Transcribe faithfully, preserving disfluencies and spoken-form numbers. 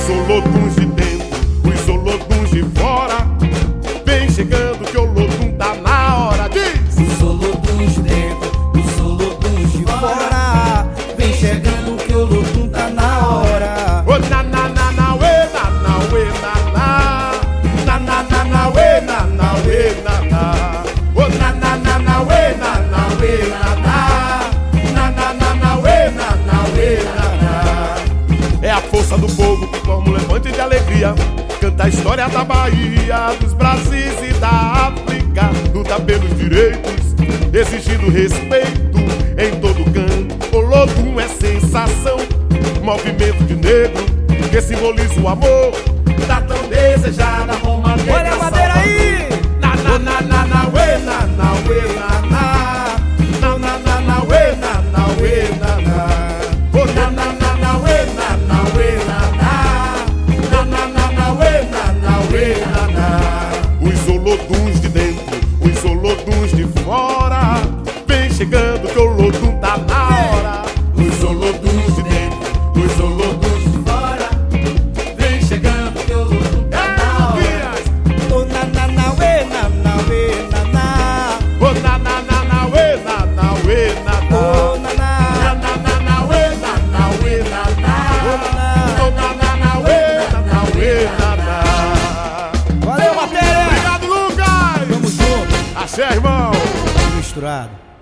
Olotuns de dentro, os Olotuns de fora. Vem chegando que o Olodum tá na hora. Diz! Os Olotuns de dentro, os Olotuns de fora. Vem chegando que o Olodum tá na hora. Ô na na na na uê, na na uê, na na. Na na na na uê, na na uê, na na. Ô na na na na uê, na na uê, na na. Na na na na uê, na na uê, na na. É a força do povo que forma um levante de alegria. Canta a história da Bahia, dos Brasis e da África. Luta pelos direitos, exigindo respeito em todo canto. Olodum é sensação, movimento de negro que simboliza o amor da tão desejada Roma. Olha a madeira aí! Na na na na na uê, na na uê, na na. Na na na na uê, na na uê, na na. Oh na na na na uê, na na uê, na na. Na na na na uê, na na uê, na na. Os Olotuns de dentro, os Olotuns de fora. Vem chegando que o Olodum tá na hora. Os Olotuns de dentro, os Olotuns de fora. Vem chegando que o Olodum tá na hora. Oh na na na uê, na na uê, na na. Oh na na na na uê, na na uê, na na. Oh na na. Na na na na uê, na na uê, na na. Oh na na na uê, na na uê, na na. Valeu, matéria! Obrigado, Lucas! Tamo junto, Axé, irmão! misturado.